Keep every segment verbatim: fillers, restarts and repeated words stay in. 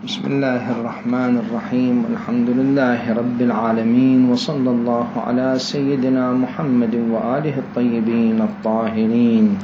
بسم الله الرحمن الرحيم. الحمد لله رب العالمين، وصلى الله على سيدنا محمد وآله الطيبين الطاهرين.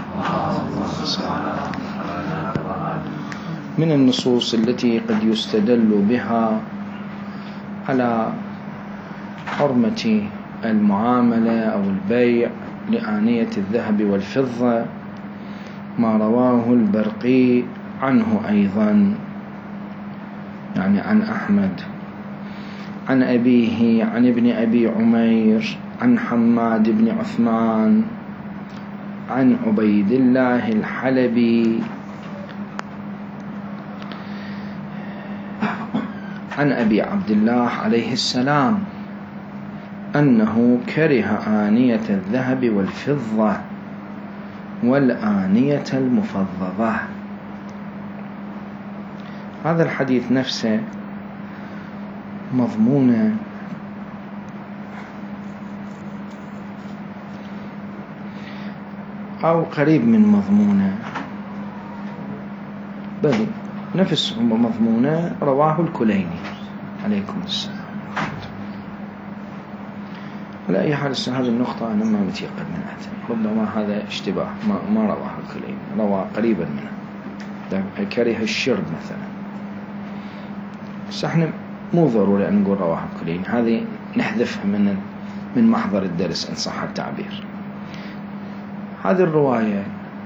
من النصوص التي قد يستدل بها على حرمة المعاملة أو البيع لآنية الذهب والفضة ما رواه البرقي عنه أيضا، يعني عن أحمد عن أبيه عن ابن أبي عمير عن حماد بن عثمان عن عبيد الله الحلبي عن أبي عبد الله عليه السلام أنه كره آنية الذهب والفضة والآنية المفضضة. هذا الحديث نفسه مضمونه أو قريب من مضمونه، بل نفس مضمونه رواه الكليني عليكم السلام. على أي حال هذه النقطة أنا ما متيقن منها، ربما هذا اشتباه، ما, ما رواه الكليني، رواه قريبا منها، كره الشرب مثلا، بس احنا مو ضروري أن نقول رواه الكليني، هذه نحذفها من من محضر الدرس إن صح التعبير. هذه الرواية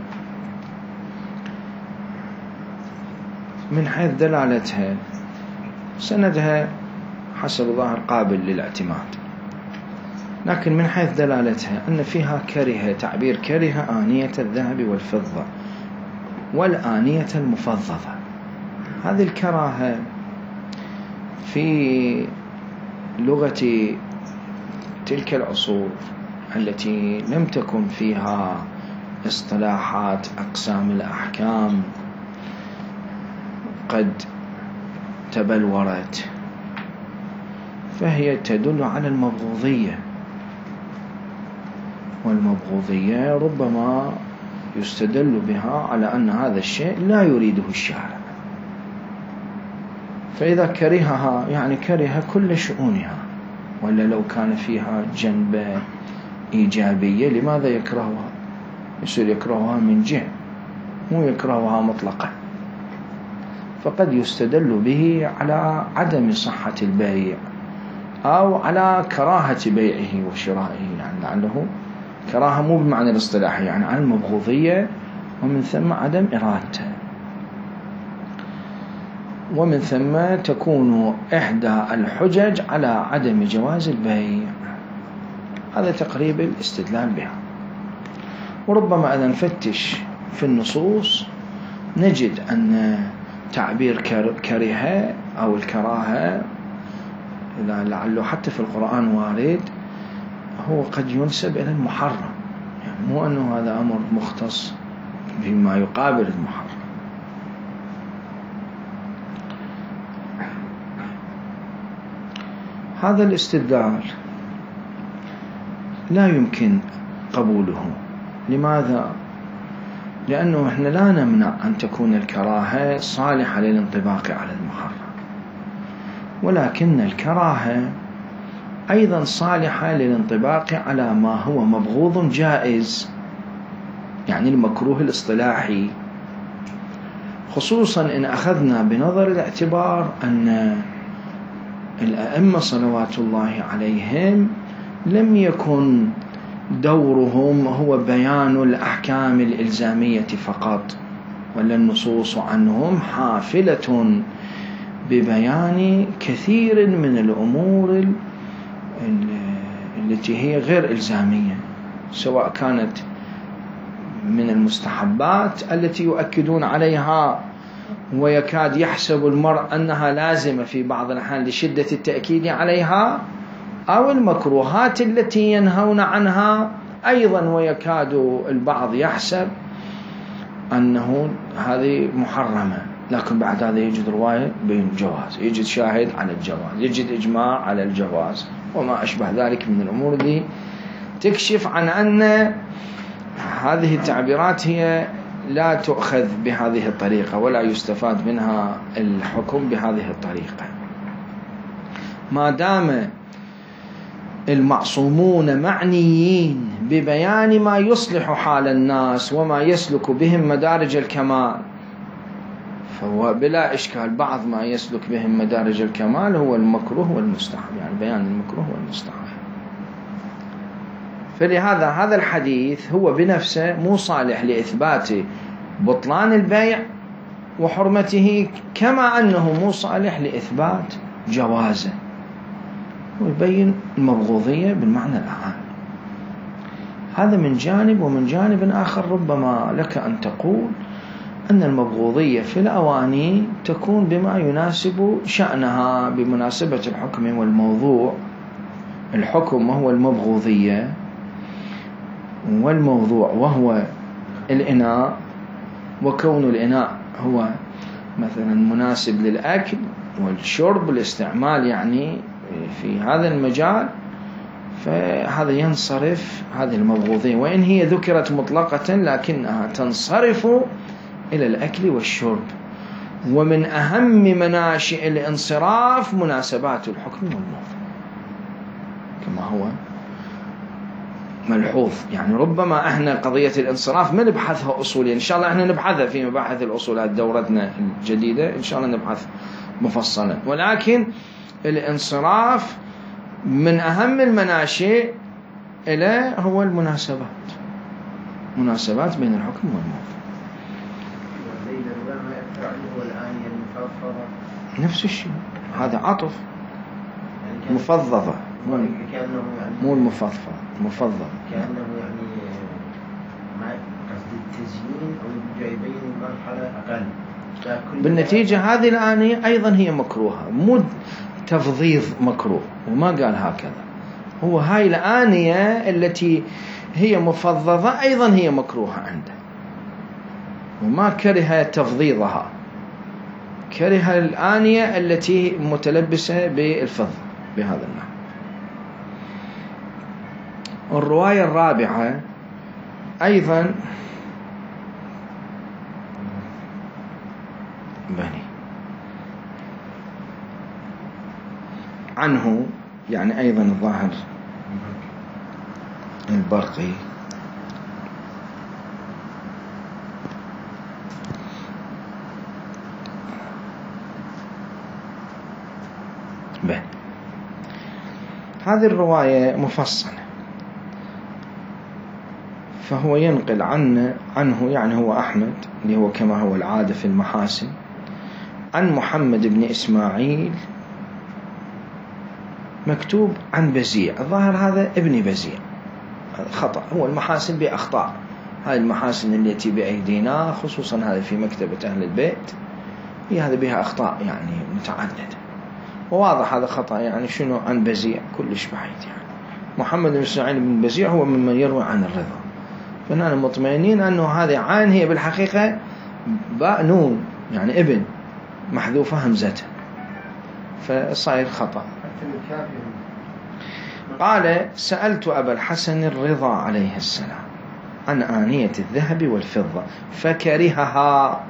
من حيث دلالتها سندها حسب ظاهر قابل للاعتماد، لكن من حيث دلالتها أن فيها كره، تعبير كره آنية الذهب والفضة والآنية المفضضة. هذه الكراهة في لغة تلك العصور التي لم تكن فيها اصطلاحات أقسام الأحكام قد تبلورت، فهي تدل على المبغوضية، والمبغوضية ربما يستدل بها على أن هذا الشيء لا يريده الشارع، فإذا كرهها يعني كره كل شؤونها، ولا لو كان فيها جنبة إيجابية لماذا يكرهها؟ يصير يكرهها من جهة، مو يكرهها مطلقا، فقد يستدل به على عدم صحة البيع أو على كراهة بيعه وشرائه، يعني لعله كراهة مو بمعنى الاصطلاحي، يعني عن المبغوضية، ومن ثم عدم إرادته، ومن ثم تكون إحدى الحجج على عدم جواز البيع. هذا تقريب الاستدلال بها. وربما إذا نفتش في النصوص نجد أن تعبير كره أو الكراهة إذا لعله حتى في القرآن وارد هو قد ينسب إلى المحرم، يعني مو أنه هذا أمر مختص بما يقابل المحرم. هذا الاستدلال لا يمكن قبوله. لماذا؟ لأنه إحنا لا نمنع أن تكون الكراهة صالحة للانطباق على المحرم، ولكن الكراهة أيضا صالحة للانطباق على ما هو مبغوض جائز، يعني المكروه الاصطلاحي، خصوصا إن أخذنا بنظر الاعتبار أن الأئمة صلوات الله عليهم لم يكن دورهم هو بيان الأحكام الإلزامية فقط، ولا النصوص عنهم حافلة ببيان كثير من الأمور التي هي غير إلزامية، سواء كانت من المستحبات التي يؤكدون عليها ويكاد يحسب المرء أنها لازمة في بعض الأحيان لشدة التأكيد عليها، أو المكروهات التي ينهون عنها أيضا ويكاد البعض يحسب أنه هذه محرمة، لكن بعد هذا يجد رواية بالجواز، يجد شاهد على الجواز، يجد إجماع على الجواز، وما أشبه ذلك من الأمور التي تكشف عن أن هذه التعبيرات هي لا تؤخذ بهذه الطريقة ولا يستفاد منها الحكم بهذه الطريقة. ما دام المعصومون معنيين ببيان ما يصلح حال الناس وما يسلك بهم مدارج الكمال، فهو بلا إشكال بعض ما يسلك بهم مدارج الكمال هو المكروه والمستحب، يعني بيان المكروه والمستحب. فلهذا هذا الحديث هو بنفسه مو صالح لإثبات بطلان البيع وحرمته، كما أنه مو صالح لإثبات جوازه، ويبين المبغوضية بالمعنى الأعام. هذا من جانب. ومن جانب آخر ربما لك أن تقول أن المبغوضية في الأواني تكون بما يناسب شأنها بمناسبة الحكم والموضوع. الحكم وهو المبغوضية، والموضوع وهو الإناء، وكون الإناء هو مثلا مناسب للأكل والشرب والاستعمال يعني في هذا المجال، فهذا ينصرف هذه المبغوضية، وإن هي ذكرت مطلقة لكنها تنصرف إلى الأكل والشرب. ومن أهم مناشئ الانصراف مناسبات الحكم والموضوع كما هو ملحوظ. يعني ربما احنا قضية الانصراف ما نبحثها أصوليا، إن شاء الله احنا نبحثها في مباحث الأصولات دورتنا الجديدة إن شاء الله نبحث مفصلا، ولكن الانصراف من أهم المناشئ إلى هو المناسبات، مناسبات بين الحكم والموضوع. نفس الشيء، هذا عطف مفضفة مو المفضفة، مفضفة كأنه يعني ما قصد التزيين أو يبين المرحلة أقل. بالنتيجة هذه الآنية أيضا هي مكروهة، مو تفضيض مكروه، وما قال هكذا. هو هاي الآنية التي هي مفضضة أيضا هي مكروهة عنده، وما كره تفضيضها، كره الآنية التي متلبسة بالفضة بهذا النحو. الرواية الرابعة أيضا بني عنه، يعني أيضا الظاهر البرقي، بني. هذه الرواية مفصلة، فهو ينقل عنه, عنه يعني هو أحمد اللي هو كما هو العادة في المحاسن، عن محمد بن إسماعيل، مكتوب عن بزيع، الظاهر هذا ابن بزيع، خطأ، هو المحاسن بأخطاء، هاي المحاسن التي بأيدينا خصوصا هذا في مكتبة أهل البيت هي هذا بها أخطاء يعني متعددة، وواضح هذا خطأ. يعني شنو عن بزيع كلش بعيد، يعني محمد بن إسماعيل بن بزيع هو ممن يروي عن الرضا، فنحن مطمئنين أنه هذه عين هي بالحقيقة باء نون، يعني ابن محذوفة همزته، فصاير خطأ. قال: سألت أبا الحسن الرضا عليه السلام عن آنية الذهب والفضة فكرهها.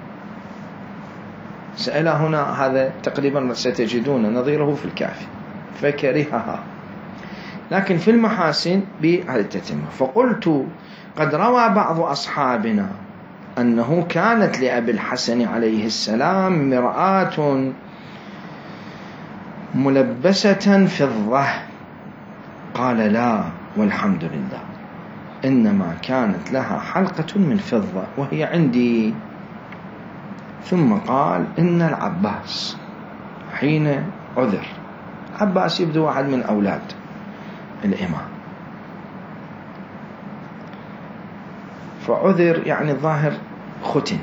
سأل هنا، هذا تقريبا ستجدون نظيره في الكافي، فكرهها، لكن في المحاسن بهذه التتمة. فقلت: قد روى بعض أصحابنا أنه كانت لأبي الحسن عليه السلام مرآة ملبسة فضة. قال: لا والحمد لله، إنما كانت لها حلقة من فضة وهي عندي. ثم قال: إن العباس حين عذر، عباس يبدو واحد من أولاد الإمام، فعذر يعني الظاهر ختن،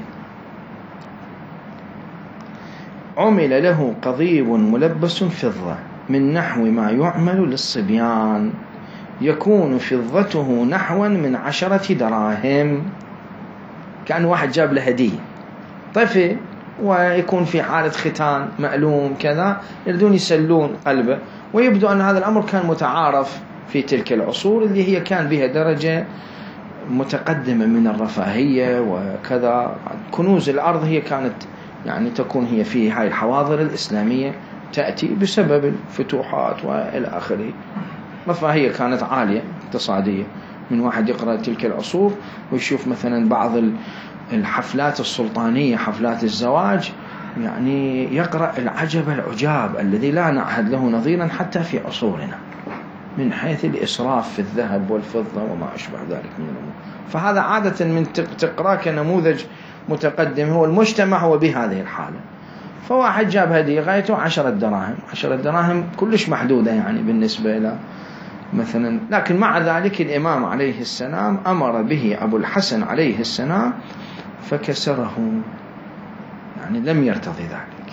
عمل له قضيب ملبس فضة من نحو ما يعمل للصبيان، يكون فضته نحوا من عشرة دراهم. كان واحد جاب له هدية، طفل ويكون في حالة ختان مألوم كذا، يريدون يسلون قلبه، ويبدو أن هذا الأمر كان متعارف في تلك العصور اللي هي كان بها درجة متقدمة من الرفاهية وكذا. كنوز الأرض هي كانت يعني تكون هي في هاي الحواضر الإسلامية تأتي بسبب الفتوحات وإلى آخره. رفاهية كانت عالية اقتصادية. من واحد يقرأ تلك العصور ويشوف مثلا بعض الحفلات السلطانية، حفلات الزواج، يعني يقرأ العجب العجاب الذي لا نعهد له نظيرا حتى في عصورنا من حيث الإسراف في الذهب والفضة وما أشبه ذلك من الأمور. فهذا عادة من تقرأ كنموذج متقدم هو المجتمع هو بهذه الحالة. فواحد جاب هدية غايته عشرة دراهم، عشرة دراهم كلش محدودة يعني بالنسبة إلى مثلا، لكن مع ذلك الإمام عليه السلام أمر به أبو الحسن عليه السلام فكسره، يعني لم يرتضي ذلك.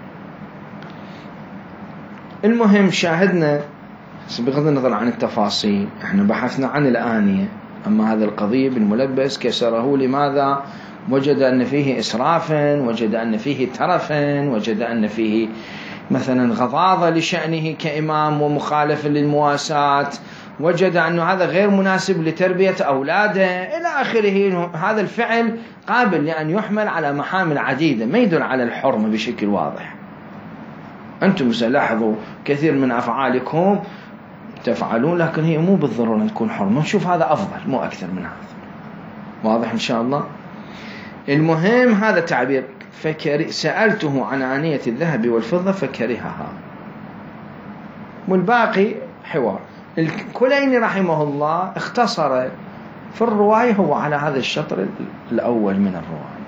المهم شاهدنا بغض النظر عن التفاصيل، احنا بحثنا عن الآنية. أما هذا القضية بالملبس كسره لماذا؟ وجد أن فيه إسرافا، وجد أن فيه ترفا، وجد أن فيه مثلا غضاضة لشأنه كإمام ومخالف للمواساة، وجد أن هذا غير مناسب لتربية أولاده إلى آخره. هذا الفعل قابل لأن يحمل على محامل عديدة، ما يدل على الحرمة بشكل واضح. أنتم سلاحظوا كثير من أفعالكم تفعلون لكن هي مو بالضرورة تكون حرمة. نشوف هذا أفضل مو أكثر من هذا. واضح إن شاء الله. المهم هذا تعبير فكر سألته عن آنية الذهب والفضة فكرهها، والباقي حوار. الكليني رحمه الله اختصر في الرواية هو على هذا الشطر الأول من الرواية.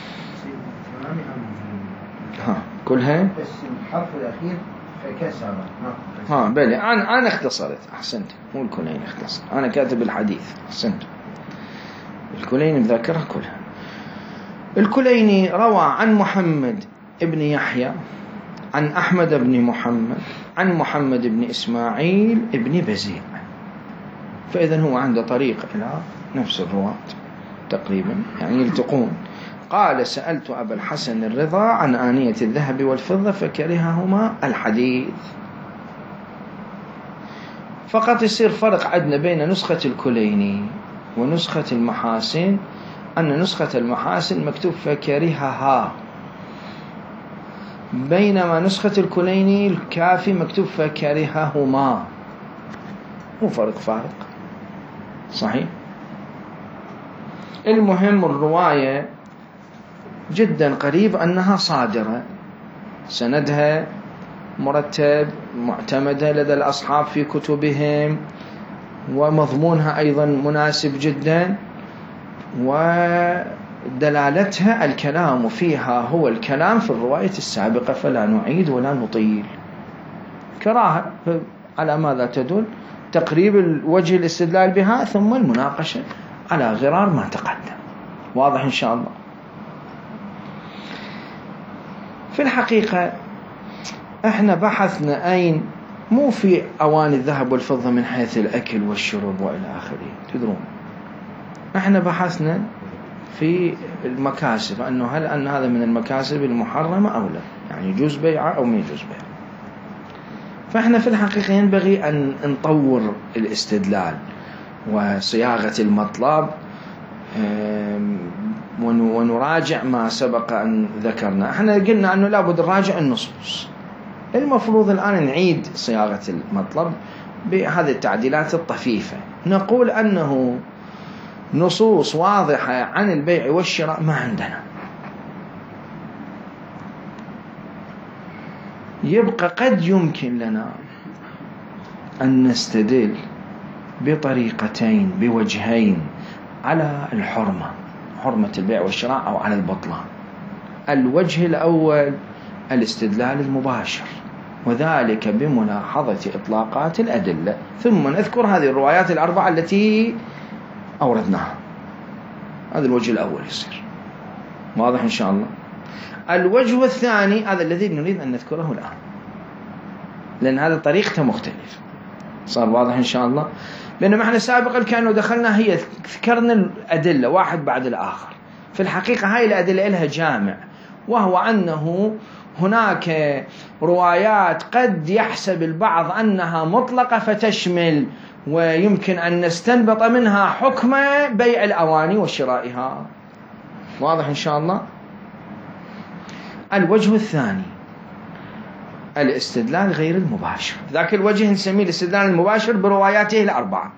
ها كلها بس الحرف الأخير فكسر. ها بلي أنا أنا اختصرت. أحسنت. مو الكليني اختصر، أنا كاتب الحديث. أحسنت. الكليني مذكرها كلها. الكليني روى عن محمد ابن يحيى عن أحمد بن محمد عن محمد بن إسماعيل ابن بزيع، فإذا هو عنده طريق إلى نفس الرواة تقريبا، يعني يلتقون. قال سألت أبا الحسن الرضا عن آنية الذهب والفضة فكرههما الحديث. فقط يصير فرق عندنا بين نسخة الكليني ونسخة المحاسن، أن نسخة المحاسن مكتوب فكرهها، بينما نسخة الكليني الكافي مكتوب فكرههما. مو فرق فارق صحيح. المهم الرواية جدا قريب أنها صادرة، سندها مرتب معتمدة لدى الأصحاب في كتبهم، ومضمونها أيضا مناسب جدا، ودلالتها الكلام فيها هو الكلام في الرواية السابقة، فلا نعيد ولا نطيل. كراهة على ماذا تدل؟ تقريب الوجه الاستدلال بها ثم المناقشة على غرار ما تقدم. واضح إن شاء الله. في الحقيقة احنا بحثنا أين مو في أواني الذهب والفضة من حيث الأكل والشرب وإلى آخره، تدرون احنا بحثنا في المكاسب، أنه هل أن هذا من المكاسب المحرمة أو لا، يعني يجوز بيعه أو ما يجوز بيعه. فاحنا في الحقيقة ينبغي أن نطور الاستدلال وصياغة المطلب ونراجع ما سبق أن ذكرنا. احنا قلنا أنه لابد نراجع النصوص. المفروض الآن نعيد صياغة المطلب بهذه التعديلات الطفيفة. نقول أنه نصوص واضحة عن البيع والشراء ما عندنا، يبقى قد يمكن لنا أن نستدل بطريقتين بوجهين على الحرمة، حرمة البيع والشراء أو على البطلان. الوجه الأول الاستدلال المباشر، وذلك بملاحظة إطلاقات الأدلة، ثم نذكر هذه الروايات الأربعة التي أوردناها. هذا الوجه الأول يصير واضح إن شاء الله. الوجه الثاني هذا الذي نريد أن نذكره الآن، لأن هذا طريقته مختلف. صار واضح إن شاء الله. بينما احنا سابقا كانوا دخلنا هي ذكرنا الأدلة واحد بعد الآخر. في الحقيقة هاي الأدلة لها جامع، وهو أنه هناك روايات قد يحسب البعض أنها مطلقة فتشمل ويمكن أن نستنبط منها حكم بيع الأواني وشرائها. واضح إن شاء الله؟ الوجه الثاني الاستدلال غير المباشر. ذاك الوجه نسميه الاستدلال المباشر برواياته الأربعة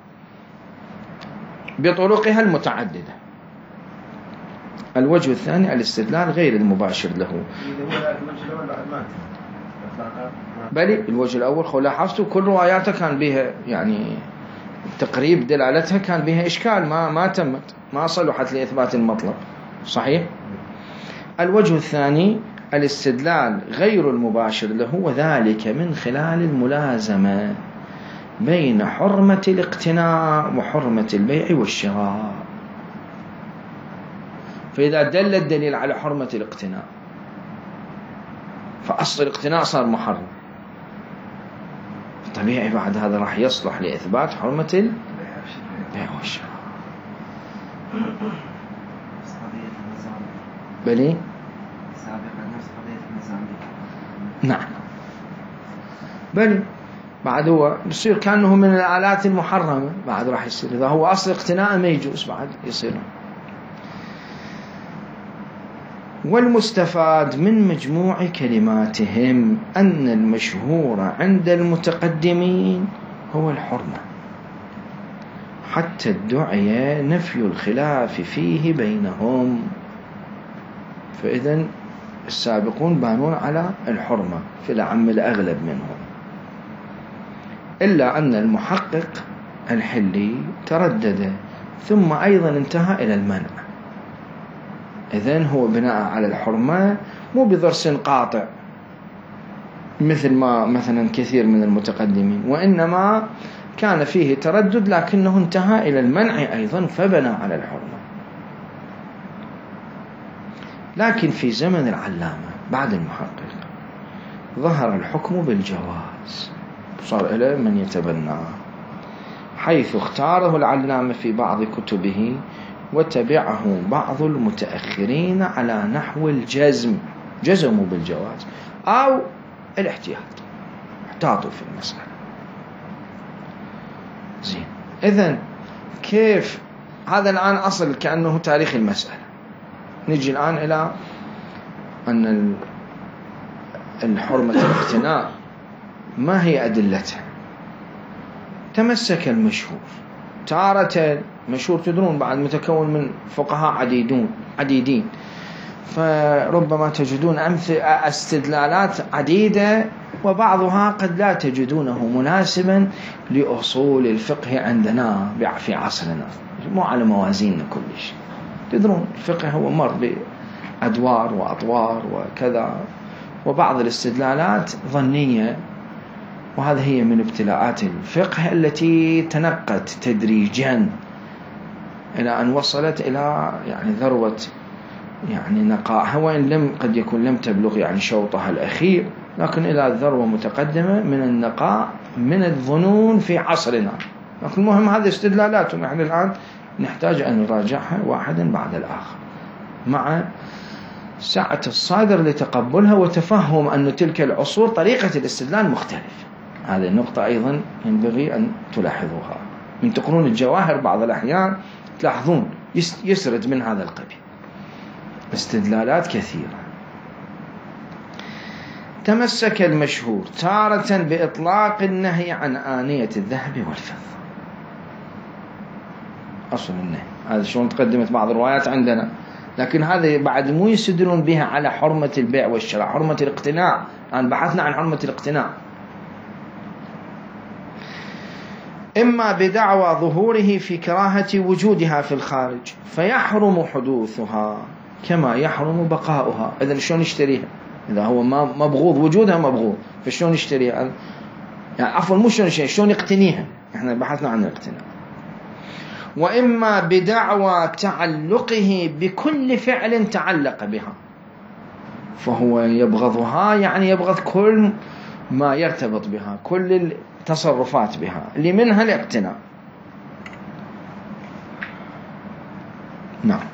بطرقها المتعددة. الوجه الثاني الاستدلال غير المباشر له. بل الوجه الأول خو لاحظتوا كل رواياته كان بها يعني تقريب دلالتها كان بها إشكال، ما ما تمت، ما صلحت لإثبات المطلب. صحيح؟ الوجه الثاني الاستدلال غير المباشر له، وذلك من خلال الملازمة بين حرمة الاقتناء وحرمة البيع والشراء. فإذا دل الدليل على حرمة الاقتناء فأصل الاقتناء صار محرم، طبيعي بعد هذا راح يصلح لإثبات حرمة البيع والشراء. بلي نعم بلي بعد هو بصير كأنه من الآلات المحرمة، بعد راح يصير إذا هو أصل اقتناء ما يجوز بعد يصير. والمستفاد من مجموع كلماتهم أن المشهور عند المتقدمين هو الحرمة، حتى ادعي نفي الخلاف فيه بينهم. فإذن السابقون بانون على الحرمة في العام الأغلب منهم، إلا أن المحقق الحلي تردد ثم أيضا انتهى إلى المنع. إذن هو بناء على الحرمة مو بضرس قاطع مثل ما مثلا كثير من المتقدمين، وإنما كان فيه تردد لكنه انتهى إلى المنع أيضا فبنى على الحرمة. لكن في زمن العلامة بعد المحقق ظهر الحكم بالجواز، صار إلى من يتبناه، حيث اختاره العلامة في بعض كتبه وتبعه بعض المتأخرين على نحو الجزم، جزموا بالجواز أو الاحتياط، احتاطوا في المسألة. زين، إذن كيف هذا الآن أصل كأنه تاريخ المسألة. نجي الآن إلى أن الحرمة الاقتناء ما هي أدلتها. تمسك المشهور، تارة مشهور تدرون بعد متكون من فقهاء عديدون عديدين، فربما تجدون أمثلة استدلالات عديدة وبعضها قد لا تجدونه مناسبا لأصول الفقه عندنا في عصرنا، مو على موازيننا كل شيء. تدرون الفقه هو مر بأدوار وأطوار وكذا، وبعض الاستدلالات ظنية، وهذا هي من ابتلاءات الفقه التي تنقت تدريجا إلى أن وصلت إلى يعني ذروة يعني نقائها، وإن لم قد يكون لم تبلغ يعني شوطها الأخير، لكن إلى ذروة متقدمة من النقاء من الظنون في عصرنا. لكن المهم هذه استدلالات، ونحن الآن نحتاج أن نراجعها واحدا بعد الآخر مع سعة الصادر لتقبلها وتفهم أن تلك العصور طريقة الاستدلال مختلف. هذه النقطة أيضا ينبغي أن تلاحظوها. من تقرون الجواهر بعض الأحيان تلاحظون يسرد من هذا القبيل استدلالات كثيرة. تمسك المشهور تارة بإطلاق النهي عن آنية الذهب والفضة، أصل النهي هذا شلون تقدمت بعض الروايات عندنا، لكن هذا بعد مو يسدلون بها على حرمة البيع والشراء، حرمة الاقتناء. الآن بحثنا عن حرمة الاقتناء. إما بدعوى ظهوره في كراهة وجودها في الخارج فيحرم حدوثها كما يحرم بقاؤها. إذن شلون نشتريها إذا هو ما مبغوض وجودها مبغوض، فشلون نشتريها؟ يعني عفوا مو شلون نشتريها، شلون نقتنيها. إحنا بحثنا عن الاقتناء. وإما بدعوى تعلقه بكل فعل تعلق بها فهو يبغضها، يعني يبغض كل ما يرتبط بها، كل التصرفات بها اللي منها الاقتناء. نعم.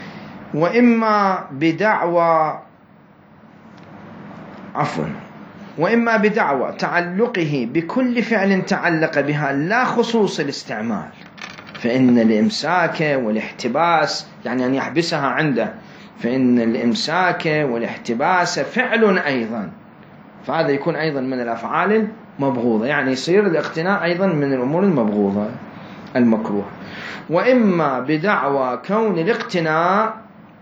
وإما بدعوى عفوا وإما بدعوى تعلقه بكل فعل تعلق بها لا خصوص الاستعمال، فإن الإمساك والاحتباس يعني أن يحبسها عنده، فإن الإمساك والاحتباس فعل أيضا، فهذا يكون أيضا من الأفعال المبغوضة، يعني يصير الاقتناء أيضا من الأمور المبغوضة المكروه. وإما بدعوى كون الاقتناء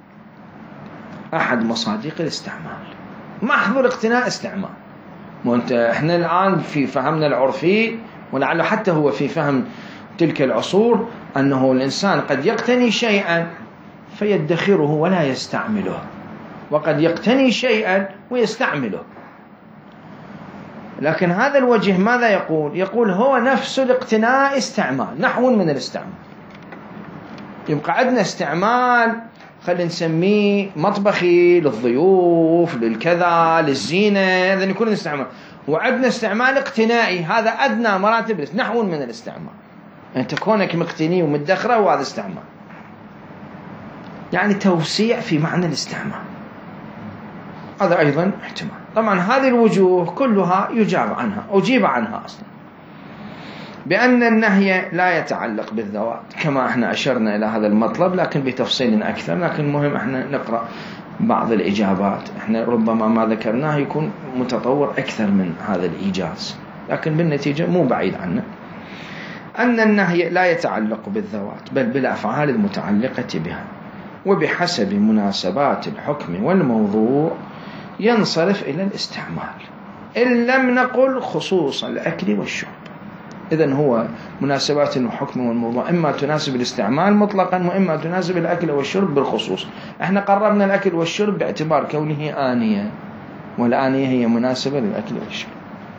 أحد مصادق الاستعمال، محض الاقتناء استعمال. وانت احنا الآن في فهمنا العرفي، ولعله حتى هو في فهم تلك العصور، أنه الإنسان قد يقتني شيئا فيدخره ولا يستعمله، وقد يقتني شيئا ويستعمله. لكن هذا الوجه ماذا يقول؟ يقول هو نفس الاقتناء استعمال، نحو من الاستعمال. يبقى عندنا استعمال خلينا نسميه مطبخي للضيوف للكذا للزينة، هذا يكون استعمال. وعندنا استعمال اقتنائي، هذا أدنى مراتب نحو من الاستعمال. أنت كونك مقتني ومدخره وهذا استعمال، يعني توسيع في معنى الاستعمال، هذا أيضا احتمال. طبعا هذه الوجوه كلها يجاب عنها، أجيب عنها أصلا بأن النهي لا يتعلق بالذوات، كما احنا أشرنا إلى هذا المطلب لكن بتفصيل أكثر. لكن المهم احنا نقرأ بعض الإجابات، احنا ربما ما ذكرناه يكون متطور أكثر من هذا الإيجاز، لكن بالنتيجة مو بعيد عنه. أن النهي لا يتعلق بالذوات بل بالأفعال المتعلقة بها، وبحسب مناسبات الحكم والموضوع ينصرف إلى الاستعمال، إن لم نقل خصوص الأكل والشرب. إذن هو مناسبات الحكم والموضوع إما تناسب الاستعمال مطلقا، وإما تناسب الأكل والشرب بالخصوص. احنا قربنا الأكل والشرب باعتبار كونه آنية، والآنية هي مناسبة للأكل والشرب.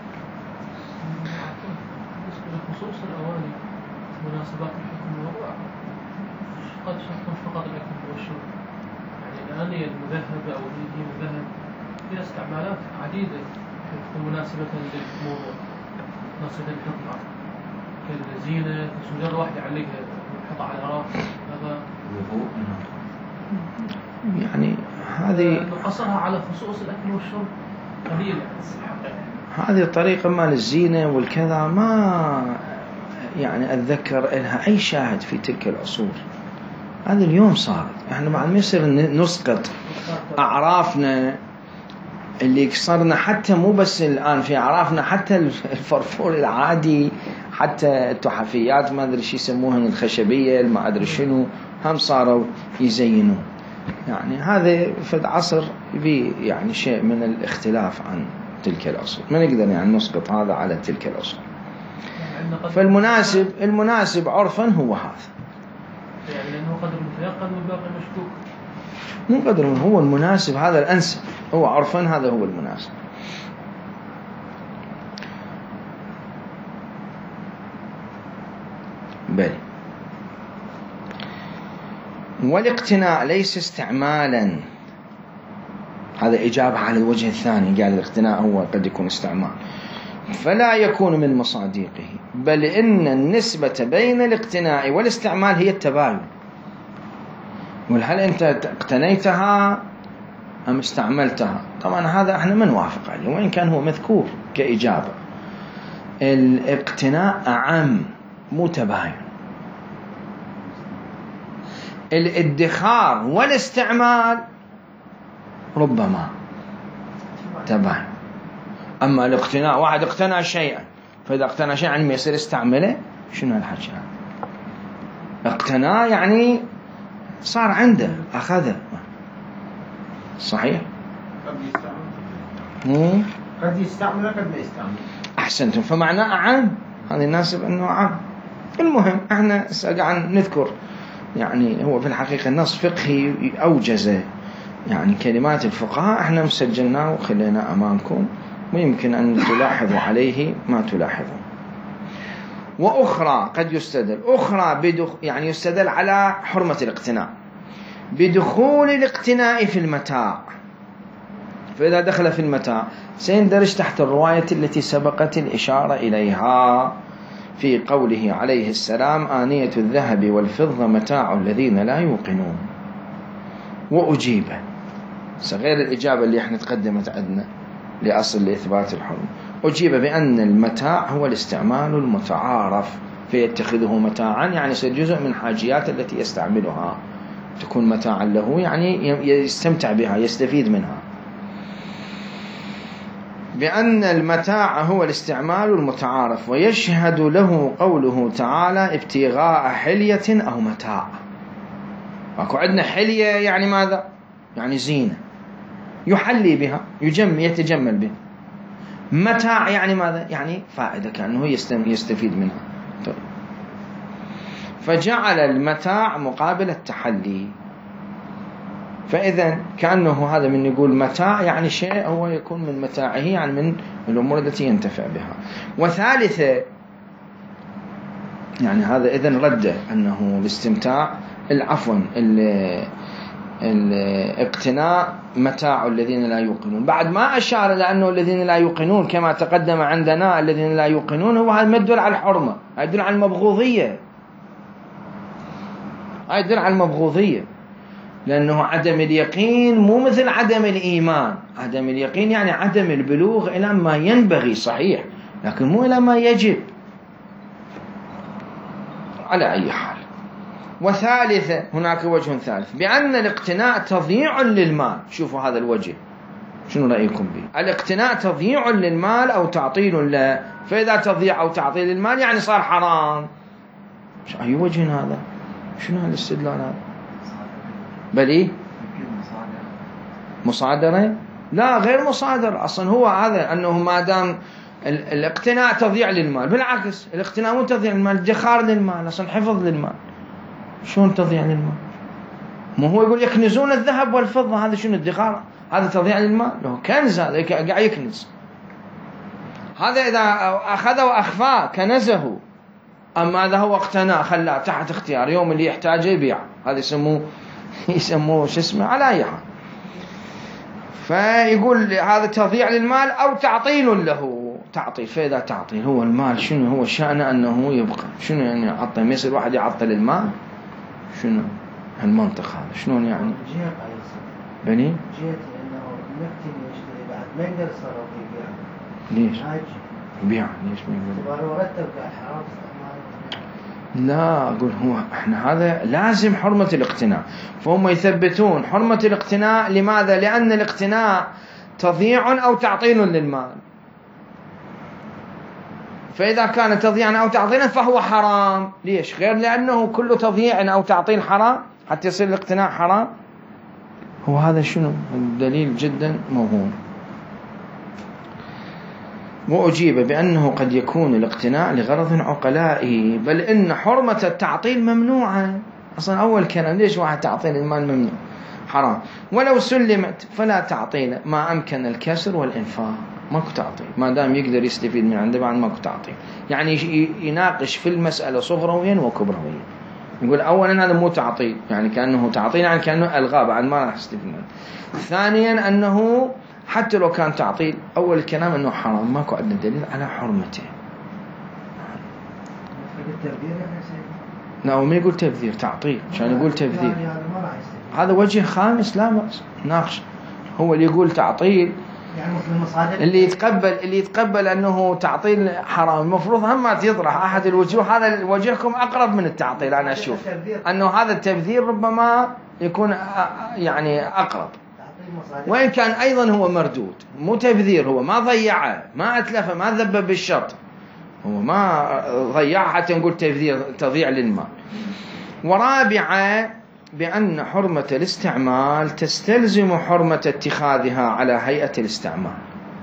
خصوص الأواني مناسبات الحكم والموضوع قد تكون فقط الأكل والشرب، يعني الآنية المذهبة أو هي مذهب فيها استعمالات عديدة مناسبة للموضوع، مناسبة للحكم كالزينة، كسجارة واحدة يعلقها يحطها على راس، هذا يعني هذه قصرها على خصوص الأكل والشرب قليل. هذه الطريقة مال الزينة والكذا ما يعني أتذكر لها أي شاهد في تلك العصور. هذا اليوم صارت، احنا بعد ما يصير نسقط أعرافنا اللي صرنا، حتى مو بس الآن في أعرافنا، حتى الفرفور العادي، حتى التحفيات ما أدري شو يسموهن الخشبية ما أدري شنو، هم صاروا يزينون. يعني هذا في العصر بي يعني شيء من الاختلاف عن تلك العصور، ما نقدر يعني نسقط هذا على تلك العصور. فالمناسب المناسب عرفا هو هذا، يعني لأنه قدر متيقن والباقي مشكوك، مو قدر هو المناسب، هذا الأنسب، هو عرفا هذا هو المناسب. بل والاقتناء ليس استعمالا، هذا إجابة على الوجه الثاني، قال الاقتناء هو قد يكون استعمال، فلا يكون من مصادقه، بل إن النسبة بين الاقتناء والاستعمال هي التباين. وهل أنت اقتنيتها أم استعملتها؟ طبعا هذا احنا ما نوافق عليه، وإن كان هو مذكور كإجابة. الاقتناء أعم مو تباين، الادخار والاستعمال ربما تباين. أما الاقتناء واحد اقتنى شيئا، فإذا اقتنى شيئا ما يصير استعمله، شنو هالحكي؟ اقتنى يعني صار عنده أخذه، صحيح؟ قد يستعمل قد يستعمل قد ما يستعمل. أحسنتم، فمعناه أعم، هذا يناسب أنه أعم. المهم احنا قاعد نذكر، يعني هو في الحقيقة نص فقهي أوجز يعني كلمات الفقهاء، احنا مسجلناه وخلينا أمامكم، ويمكن أن تلاحظوا عليه ما تلاحظون. وأخرى قد يستدل، أخرى بدخ يعني يستدل على حرمة الاقتناء بدخول الاقتناء في المتاع، فإذا دخل في المتاع سيندرج تحت الرواية التي سبقت الإشارة إليها في قوله عليه السلام: آنية الذهب والفضة متاع الذين لا يوقنون. وأجيب غير الإجابة اللي احنا تقدمت عندنا، لأصل لإثبات الحرمة. أجيب بأن المتاع هو الاستعمال المتعارف، فيتخذه متاعا يعني يصير جزء من حاجيات التي يستعملها، تكون متاعا له يعني يستمتع بها يستفيد منها. بأن المتاع هو الاستعمال المتعارف، ويشهد له قوله تعالى ابتغاء حلية أو متاع. أكو عندنا حلية يعني ماذا؟ يعني زينة يحلي بها يجم يتجمل بها. متاع يعني ماذا؟ يعني فائدة كأنه يستفيد منها. طيب. فجعل المتاع مقابل التحلي، فإذا كأنه هذا من يقول متاع يعني شيء هو يكون من متاعه يعني من الأمور التي ينتفع بها. وثالثة يعني هذا إذن رده أنه الاستمتاع العفو الاقتناء متاع الذين لا يوقنون، بعد ما أشار لأنه الذين لا يوقنون كما تقدم عندنا الذين لا يوقنون هو هذا يدل على الحرمة، يدل على المبغوضية، يدل على المبغوضية، لأنه عدم اليقين مو مثل عدم الإيمان. عدم اليقين يعني عدم البلوغ إلى ما ينبغي صحيح، لكن مو إلى ما يجب على أي حال. وثالثة هناك وجه ثالث بأن الاقتناء تضييع للمال. شوفوا هذا الوجه شنو رأيكم به؟ الاقتناء تضييع للمال أو تعطيل له، فإذا تضييع أو تعطيل للمال يعني صار حرام. أي وجه هذا؟ شنو هالاستدلال هذا؟ بلي مصادرة؟ لا غير مصادرة أصلا. هو هذا أنه ما دام الاقتناء تضييع للمال، بالعكس الاقتناء مو تضييع للمال، ادخار للمال أصلا، حفظ للمال. شلون تضييع للمال؟ مو هو يقول يكنزون الذهب والفضة، هذا شنو ادخار؟ هذا تضييع للمال؟ له كنز، هذا قاعد يكنز. هذا إذا أخذه وأخفاه كنزه، أما هذا هو اقتناء خلاه تحت اختيار، يوم اللي يحتاجه يبيع، هذا يسموه يسموه شو اسمه على أي حال. فيقول هذا تضييع للمال أو تعطيل له، تعطيل. فإذا تعطيل هو المال شنو هو شأنه أنه يبقى، شنو يعني عطل؟ ما يصير واحد يعطل المال، شنو هالمنطق هذا؟ شنو يعني بني جهة أنه نكتم يشتري بعد ما يقدر يصرف يبيع. ليش يبيع؟ ليش ما يقدر؟ هو رتب قاعد حرام. لا أقول هو إحنا هذا لازم حرمة الاقتناء، فهم يثبتون حرمة الاقتناء. لماذا؟ لأن الاقتناء تضييع أو تعطيل للمال، فإذا كان تضييعا أو تعطيلا فهو حرام. ليش؟ غير لأنه كل تضييع أو تعطيل حرام حتى يصير الاقتناء حرام. هو هذا شنو الدليل جدا موهوم. وأجيب بأنه قد يكون الاقتناء لغرض عقلائي، بل إن حرمة التعطيل ممنوعة أصلا. أول كلام ليش واحد تعطيل المال ممنوع حرام؟ ولو سلمت فلا تعطيل ما أمكن الكسر والإنفاق. ماكو تعطيل ما دام يقدر يستفيد من عنده، بعد ماكو تعطيل. يعني يناقش في المسألة صغرويا وكبرويا، يقول أولا هذا مو تعطيل، يعني كأنه تعطيل يعني كأنه ألغى بعد ما راح يستفيد منه. ثانيا أنه حتى لو كان تعطيل، أول الكلام أنه حرام، ماكو عندنا دليل على حرمته. لا هو ما يقول تبذير، تعطيل عشان يقول تبذير. هذا وجه خامس لا بأس ناقش. هو اللي يقول تعطيل اللي يتقبل اللي يتقبل أنه تعطيل حرام المفروض هم ما يطرح أحد الوجوه. هذا وجهكم أقرب من التعطيل. أنا أشوف أنه هذا التبذير ربما يكون يعني أقرب، وإن كان أيضا هو مردود. مو تبذير، هو ما ضيعه، ما أتلفه، ما ذبب بالشرط، هو ما ضيعه حتى نقول تبذير تضيع للمال. ورابعا بأن حرمة الاستعمال تستلزم حرمة اتخاذها على هيئة الاستعمال.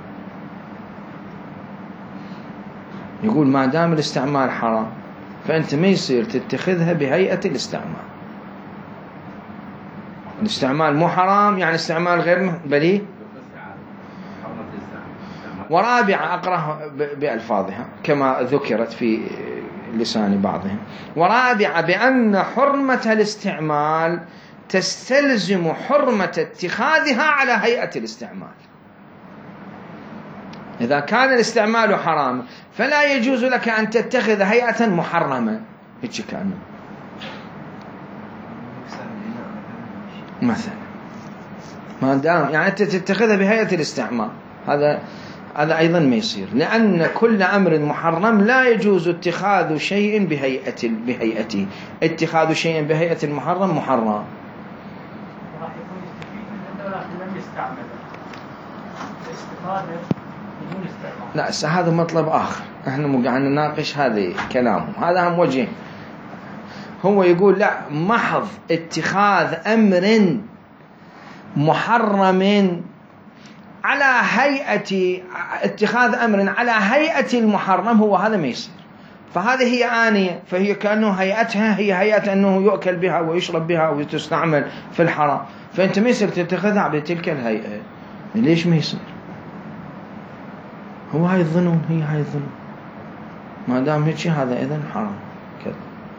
يقول ما دام الاستعمال حرام فأنت ما يصير تتخذها بهيئة الاستعمال. الاستعمال مو حرام يعني استعمال غير بلي. ورابعا أقرأ بألفاظها كما ذكرت في لسان بعضهم. ورابعا بأن حرمة الاستعمال تستلزم حرمة اتخاذها على هيئة الاستعمال. إذا كان الاستعمال حرام فلا يجوز لك أن تتخذ هيئة محرمة. هيك كأنه مثلا ما دام يعني أنت تتخذها بهيئة الاستعمال، هذا هذا أيضا ما يصير، لأن كل أمر محرم لا يجوز اتخاذ شيء بهيئة بهيئته. اتخاذ شيء بهيئة المحرم محرم. راح يكون يستفيد من هذا لكن لم يستعمل الاستفادة بدون استعمال. لا، هذا مطلب آخر، احنا مو قاعد نناقش هذا كلامه، هذا هم وجه. هو يقول لا، محض اتخاذ أمر محرم على هيئة اتخاذ أمر على هيئة المحرم، هو هذا ما يصير. فهذه هي آنية، فهي كأنه هيئتها هي هيئة أنه يؤكل بها ويشرب بها وتستعمل في الحرام، فأنت ما يصير تتخذها بتلك الهيئة. ليش ما يصير؟ هو هاي الظنون، هي هاي الظنون، ما دام هيك هذا إذن حرام كذا.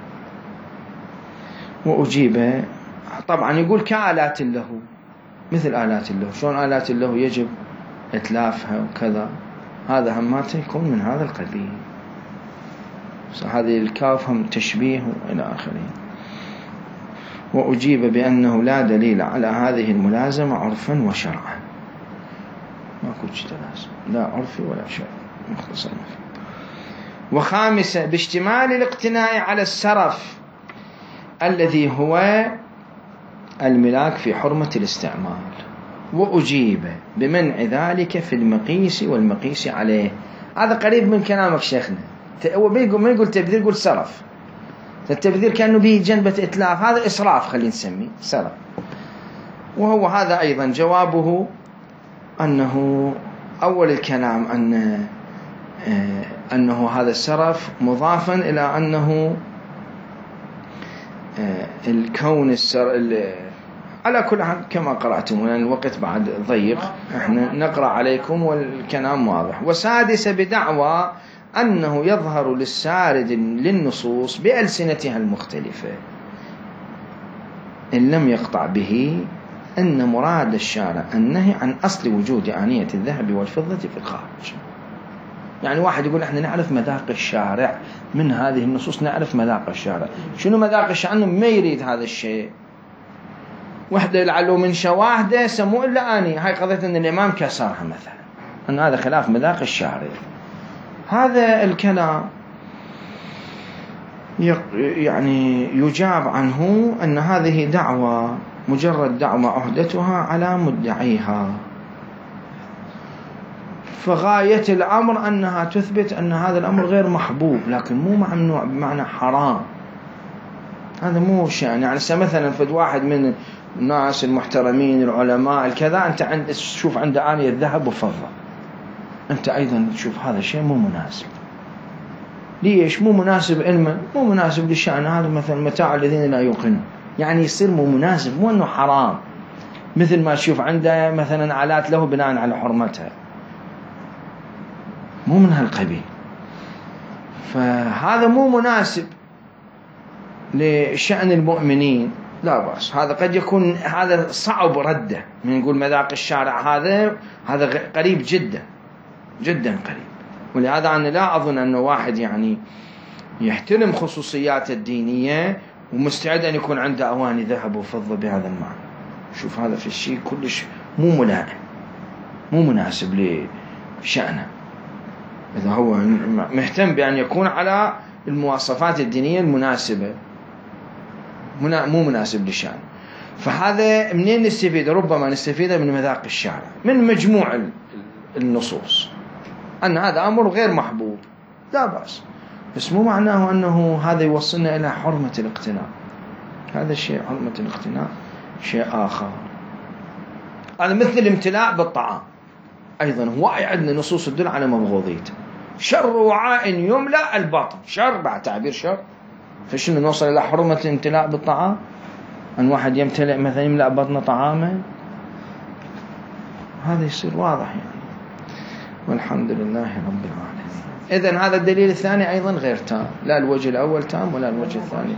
وأجيب طبعا يقول كآلات له، مثل آلات الله. شلون آلات الله يجب إتلافها وكذا، هذا هماته يكون من هذا القبيل. هذه الكاف هم تشبيه إلى آخره. وأجيب بأنه لا دليل على هذه الملازمة عرفا وشرعا. ما كنتش تلازم لا عرفي ولا شرعي مختصر. وخامسة باشتمال الاقتناء على السرف الذي هو الملاك في حرمة الاستعمال. وأجيب بمنع ذلك في المقيس والمقيس عليه. هذا قريب من كلامك شيخنا. هو بيقول ما يقول تبذير، يقول سرف. التبذير كأنه به جنبة إتلاف، هذا إسراف خلينا نسميه سرف. وهو هذا أيضا جوابه أنه أول الكلام أن أنه هذا السرف مضافا إلى أنه الكون السر على كل حال كما قرأتم، لأن الوقت بعد ضيق احنا نقرأ عليكم والكلام واضح. وسادسة بدعوى أنه يظهر للسارد للنصوص بألسنتها المختلفة إن لم يقطع به أن مراد الشارع النهي عن أصل وجود آنية الذهب والفضة في الخارج. يعني واحد يقول احنا نعرف مذاق الشارع من هذه النصوص، نعرف مذاق الشارع. شنو مذاق الشارع؟ انه ما يريد هذا الشيء. وحده لعله من شواهده سموه الا اني، هاي قضيه ان الامام كسرها مثلا، ان هذا خلاف مذاق الشارع. هذا الكلام يعني يجاب عنه ان هذه دعوة، مجرد دعوة عهدتها على مدعيها، فغاية الأمر أنها تثبت أن هذا الأمر غير محبوب، لكن مو ممنوع بمعنى حرام. هذا مو شيء يعني مثلا فد واحد من الناس المحترمين العلماء الكذا، أنت عند تشوف عنده آنية ذهب وفضة، أنت أيضا تشوف هذا الشيء مو مناسب. ليش مو مناسب؟ علما مو مناسب للشأن. هذا مثلا متاع الذين لا يوقنون، يعني يصير مو مناسب، مو أنه حرام. مثل ما تشوف عنده مثلا آلات له بناء على حرمتها، مو من هالقبيل. فهذا مو مناسب لشأن المؤمنين، لا بأس. هذا قد يكون هذا صعب رده من نقول مذاق الشارع، هذا هذا قريب جدا جدا قريب. ولهذا أنا لا أظن أنه واحد يعني يحترم خصوصيات الدينية ومستعد أن يكون عنده أواني ذهب وفضة بهذا المعنى. شوف هذا في الشيء كلش مو ملائم، مو مناسب لشأنه. إذا هو مهتم بأن يكون على المواصفات الدينية المناسبة، مو مناسب لشأنه. فهذا منين نستفيد؟ ربما نستفيد من مذاق الشارع، من مجموع النصوص، أن هذا أمر غير محبوب، لا بأس، بس مو معناه أنه هذا يوصلنا إلى حرمة الاقتناء. هذا الشيء حرمة الاقتناء شيء آخر. هذا مثل الامتلاء بالطعام أيضا، هو عندنا نصوص تدل على مبغوضيته. شر وعاء يملأ البطن، شر بعد تعبير شر. فشنو نوصل إلى حرمة الامتلاء بالطعام؟ أن واحد يمتلئ مثلا يملأ بطنه طعاما، هذا يصير واضح يعني. والحمد لله رب العالمين. إذن هذا الدليل الثاني أيضا غير تام، لا الوجه الأول تام ولا الوجه الثاني.